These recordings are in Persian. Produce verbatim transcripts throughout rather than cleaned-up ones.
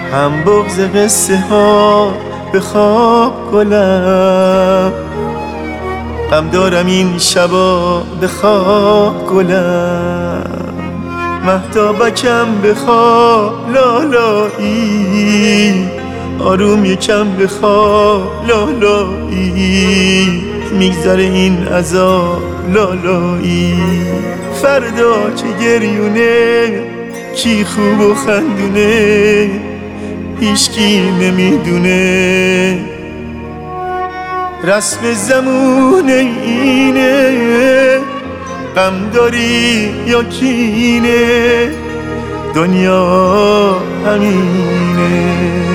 هم بغض قصه ها به خواب گلم، غم دارم این شبا به خواب گلم. مهتابکم به خواب لالایی، آروم یکم به خواب لالایی. میگذره این عذاب لالایی. فردا چه گریونه، کی خوب و خندونه، هیچکی نمیدونه. رسم زمونه اینه، غم داری یا کینه، دنیا همینه.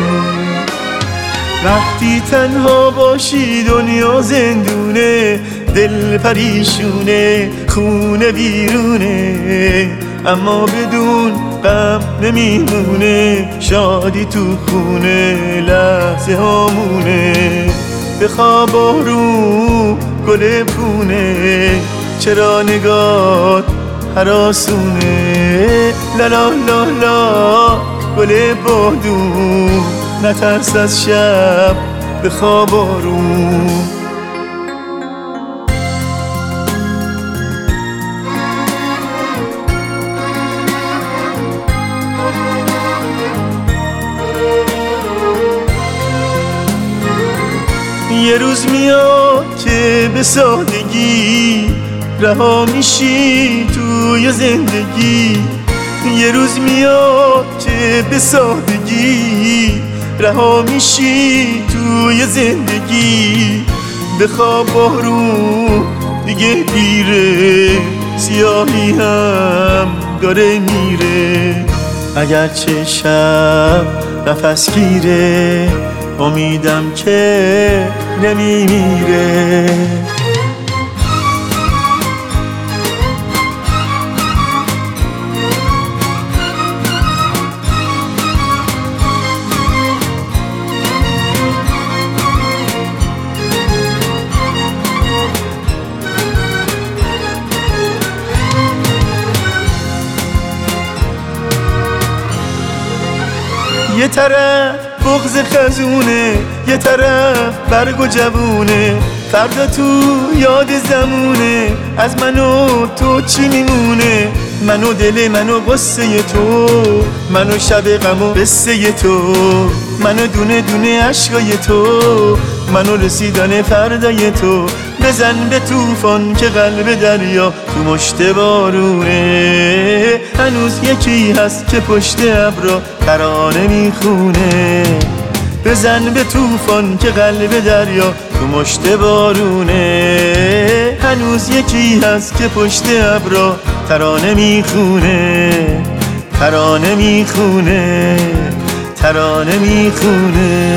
وقتی تنها باشی دنیا زندونه، دل پریشونه، خونه بیرونه، اما بدون غم نمیمونه. شادی تو خونه لحظه هامونه. به خواب آروم گل پونه، چرا نگات هراسونه. لالا لالا گل بادون، نترس از شب به خواب آروم. یه روز میاد که به سادگی رها میشی توی زندگی. یه روز میاد که به سادگی رها میشی توی زندگی. به خواب آروم دیگه دیره، سیاهی هم داره میره. اگرچه شب نفس گیره، امیدم که نمیمیره. یه طرف بغض خزونه، یه طرف برگ و جوونه. فردا تو یاد زمونه، از من و تو چی میمونه؟ من و دل من و غصه تو، من و شب غم و قصه تو، من و دونه دونه عشقای تو، من و رسیدن فردای تو. بزن به طوفان که قلب دریا تو مشت بارونه. هنوز یکی هست که پشت ابرا ترانه میخونه. بزن به طوفان که قلب دریا تو مشت بارونه. هنوز یکی هست که پشت ابرا ترانه میخونه. ترانه میخونه، ترانه میخونه.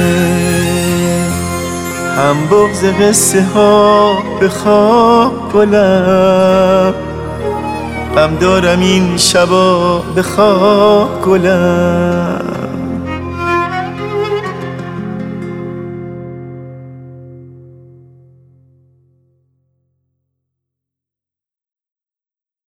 هم بغض قصه ها به خواب گلم، غم دارم این شبا به خواب گلم.